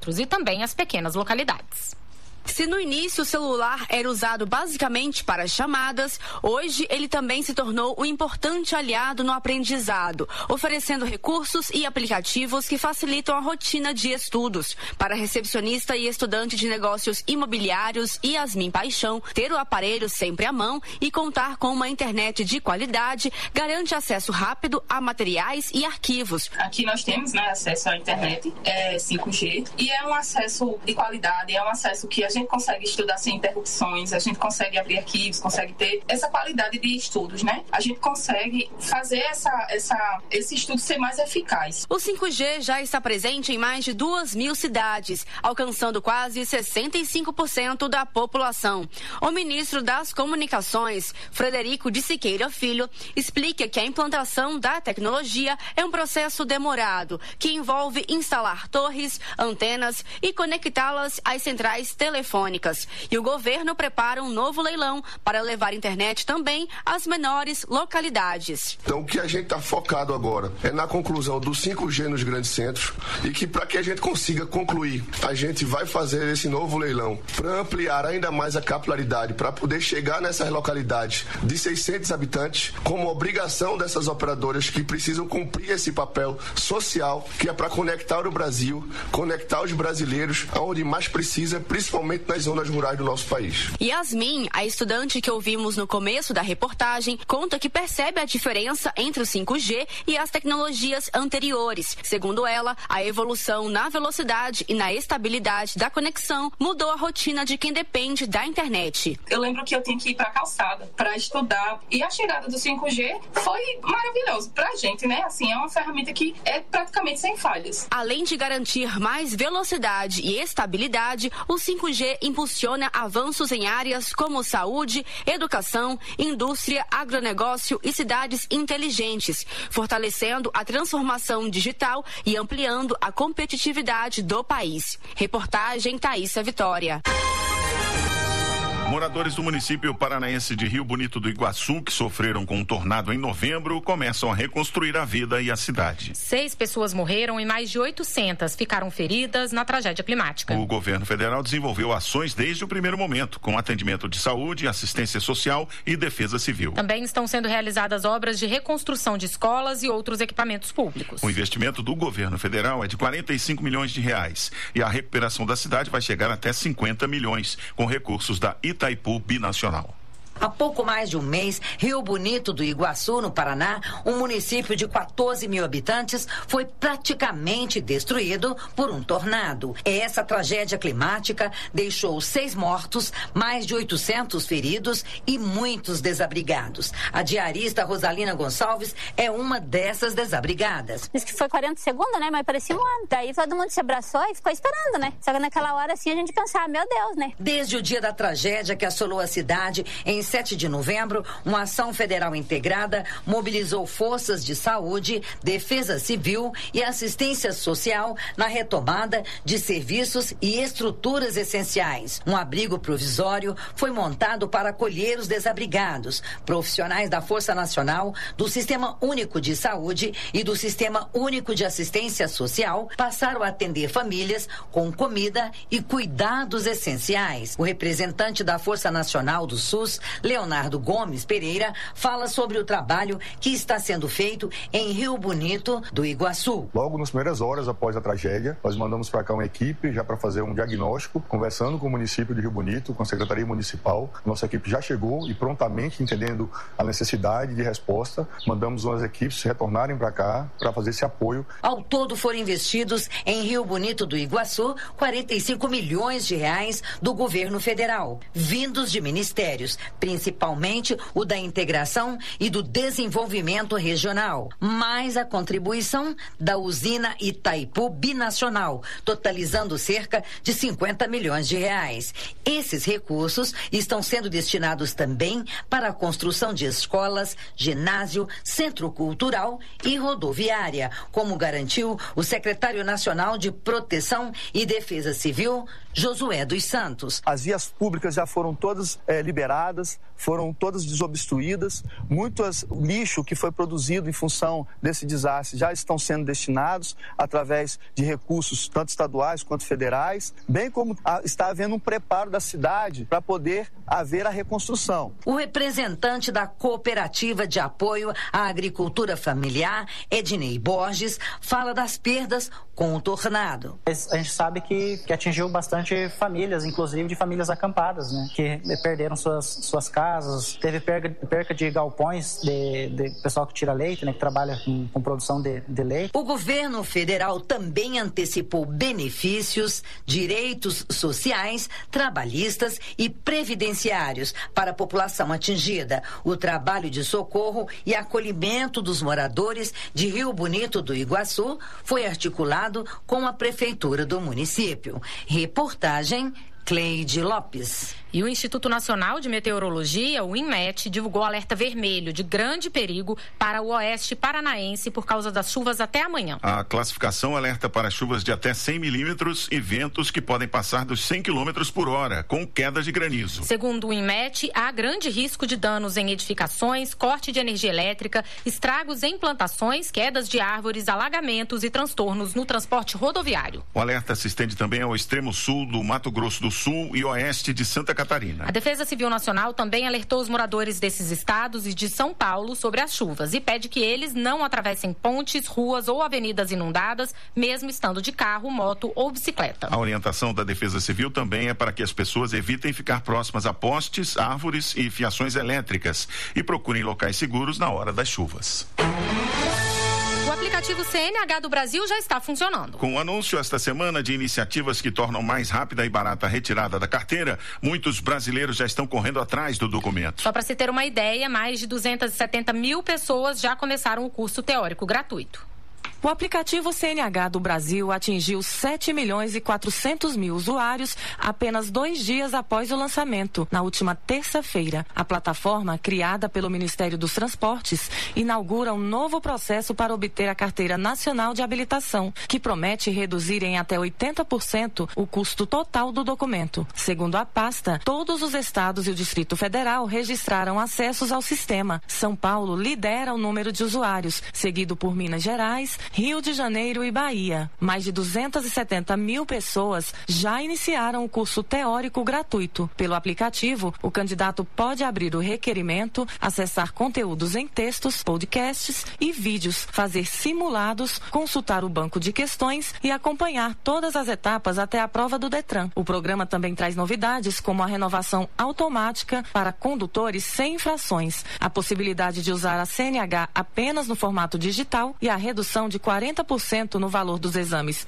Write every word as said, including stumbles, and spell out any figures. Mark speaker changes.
Speaker 1: centros e também as pequenas localidades.
Speaker 2: Se no início o celular era usado basicamente para chamadas, hoje ele também se tornou um importante aliado no aprendizado, oferecendo recursos e aplicativos que facilitam a rotina de estudos. Para a recepcionista e estudante de negócios imobiliários Yasmin Paixão, ter o aparelho sempre à mão e contar com uma internet de qualidade garante acesso rápido a materiais e arquivos.
Speaker 3: Aqui nós temos, né, acesso à internet, é cinco G, e é um acesso de qualidade, é um acesso que a gente A gente consegue estudar sem interrupções, a gente consegue abrir arquivos, consegue ter essa qualidade de estudos, né? A gente consegue fazer essa, essa, esse estudo ser mais eficaz.
Speaker 2: O cinco G já está presente em mais de duas mil cidades, alcançando quase sessenta e cinco por cento da população. O ministro das Comunicações, Frederico de Siqueira Filho, explica que a implantação da tecnologia é um processo demorado, que envolve instalar torres, antenas e conectá-las às centrais telefônicas. E o governo prepara um novo leilão para levar internet também às menores localidades.
Speaker 4: Então, o que a gente está focado agora é na conclusão do cinco G nos grandes centros e que, para que a gente consiga concluir, a gente vai fazer esse novo leilão para ampliar ainda mais a capilaridade, para poder chegar nessas localidades de seiscentos habitantes, como obrigação dessas operadoras que precisam cumprir esse papel social, que é para conectar o Brasil, conectar os brasileiros aonde mais precisa, principalmente nas zonas rurais do nosso país.
Speaker 2: Yasmin, a estudante que ouvimos no começo da reportagem, conta que percebe a diferença entre o cinco G e as tecnologias anteriores. Segundo ela, a evolução na velocidade e na estabilidade da conexão mudou a rotina de quem depende da internet.
Speaker 3: Eu lembro que eu tinha que ir para a calçada para estudar e a chegada do cinco G foi maravilhoso pra gente, né? Assim, é uma ferramenta que é praticamente sem falhas.
Speaker 2: Além de garantir mais velocidade e estabilidade, o cinco G impulsiona avanços em áreas como saúde, educação, indústria, agronegócio e cidades inteligentes, fortalecendo a transformação digital e ampliando a competitividade do país. Reportagem Thaísa Vitória.
Speaker 5: Moradores do município paranaense de Rio Bonito do Iguaçu, que sofreram com um tornado em novembro, começam a reconstruir a vida e a cidade.
Speaker 1: Seis pessoas morreram e mais de oitocentas ficaram feridas na tragédia climática.
Speaker 5: O governo federal desenvolveu ações desde o primeiro momento, com atendimento de saúde, assistência social e defesa civil.
Speaker 1: Também estão sendo realizadas obras de reconstrução de escolas e outros equipamentos públicos.
Speaker 5: O investimento do governo federal é de quarenta e cinco milhões de reais e a recuperação da cidade vai chegar até cinquenta milhões, com recursos da Itaipu Binacional.
Speaker 6: Há pouco mais de um mês, Rio Bonito do Iguaçu, no Paraná, um município de quatorze mil habitantes, foi praticamente destruído por um tornado. Essa tragédia climática deixou seis mortos, mais de oitocentos feridos e muitos desabrigados. A diarista Rosalina Gonçalves é uma dessas desabrigadas.
Speaker 7: Diz que foi quarenta segundos, né? Mas parecia um ano. Daí todo mundo se abraçou e ficou esperando, né? Só que naquela hora, assim, a gente pensava, meu Deus, né?
Speaker 6: Desde o dia da tragédia que assolou a cidade, em sete de novembro, uma ação federal integrada mobilizou forças de saúde, defesa civil e assistência social na retomada de serviços e estruturas essenciais. Um abrigo provisório foi montado para acolher os desabrigados. Profissionais da Força Nacional, do Sistema Único de Saúde e do Sistema Único de Assistência Social passaram a atender famílias com comida e cuidados essenciais. O representante da Força Nacional do SUS, Leonardo Gomes Pereira, fala sobre o trabalho que está sendo feito em Rio Bonito do Iguaçu.
Speaker 8: Logo nas primeiras horas após a tragédia, nós mandamos para cá uma equipe já para fazer um diagnóstico, conversando com o município de Rio Bonito, com a Secretaria Municipal. Nossa equipe já chegou e prontamente, entendendo a necessidade de resposta, mandamos umas equipes retornarem para cá para fazer esse apoio.
Speaker 6: Ao todo foram investidos em Rio Bonito do Iguaçu quarenta e cinco milhões de reais do governo federal, vindos de ministérios, principalmente o da integração e do desenvolvimento regional, mais a contribuição da usina Itaipu Binacional, totalizando cerca de cinquenta milhões de reais. Esses recursos estão sendo destinados também para a construção de escolas, ginásio, centro cultural e rodoviária, como garantiu o secretário nacional de Proteção e Defesa Civil, Josué dos Santos.
Speaker 9: As vias públicas já foram todas é, liberadas, vias foram todas desobstruídas, muitos lixo que foi produzido em função desse desastre já estão sendo destinados através de recursos tanto estaduais quanto federais, bem como está havendo um preparo da cidade para poder haver a reconstrução.
Speaker 6: O representante da Cooperativa de Apoio à Agricultura Familiar, Ednei Borges, fala das perdas com o tornado.
Speaker 10: A gente sabe que, que atingiu bastante famílias, inclusive de famílias acampadas, né, que perderam suas, suas casas, teve perca, perca de galpões de, de pessoal que tira leite, né, que trabalha com, com produção de, de leite.
Speaker 6: O governo federal também antecipou benefícios, direitos sociais, trabalhistas e previdenciários para a população atingida. O trabalho de socorro e acolhimento dos moradores de Rio Bonito do Iguaçu foi articulado com a prefeitura do município. Reportagem Cleide Lopes.
Speaker 1: E o Instituto Nacional de Meteorologia, o INMET, divulgou alerta vermelho de grande perigo para o oeste paranaense por causa das chuvas até amanhã.
Speaker 5: A classificação alerta para chuvas de até cem milímetros e ventos que podem passar dos cem quilômetros por hora, com queda de granizo.
Speaker 1: Segundo o INMET, há grande risco de danos em edificações, corte de energia elétrica, estragos em plantações, quedas de árvores, alagamentos e transtornos no transporte rodoviário.
Speaker 5: O alerta se estende também ao extremo sul do Mato Grosso do Sul e oeste de Santa Catarina.
Speaker 1: A Defesa Civil Nacional também alertou os moradores desses estados e de São Paulo sobre as chuvas e pede que eles não atravessem pontes, ruas ou avenidas inundadas, mesmo estando de carro, moto ou bicicleta.
Speaker 5: A orientação da Defesa Civil também é para que as pessoas evitem ficar próximas a postes, árvores e fiações elétricas e procurem locais seguros na hora das chuvas.
Speaker 1: O aplicativo C N H do Brasil já está funcionando.
Speaker 5: Com o anúncio esta semana de iniciativas que tornam mais rápida e barata a retirada da carteira, muitos brasileiros já estão correndo atrás do documento.
Speaker 1: Só para se ter uma ideia, mais de duzentas e setenta mil pessoas já começaram o curso teórico gratuito.
Speaker 11: O aplicativo C N H do Brasil atingiu sete milhões e quatrocentos mil usuários apenas dois dias após o lançamento, na última terça-feira. A plataforma, criada pelo Ministério dos Transportes, inaugura um novo processo para obter a Carteira Nacional de Habilitação, que promete reduzir em até oitenta por cento o custo total do documento. Segundo a pasta, todos os estados e o Distrito Federal registraram acessos ao sistema. São Paulo lidera o número de usuários, seguido por Minas Gerais, Rio de Janeiro e Bahia. Mais de duzentas e setenta mil pessoas já iniciaram o curso teórico gratuito. Pelo aplicativo, o candidato pode abrir o requerimento, acessar conteúdos em textos, podcasts e vídeos, fazer simulados, consultar o banco de questões e acompanhar todas as etapas até a prova do Detran. O programa também traz novidades como a renovação automática para condutores sem infrações, a possibilidade de usar a C N H apenas no formato digital e a redução de quarenta por cento no valor dos exames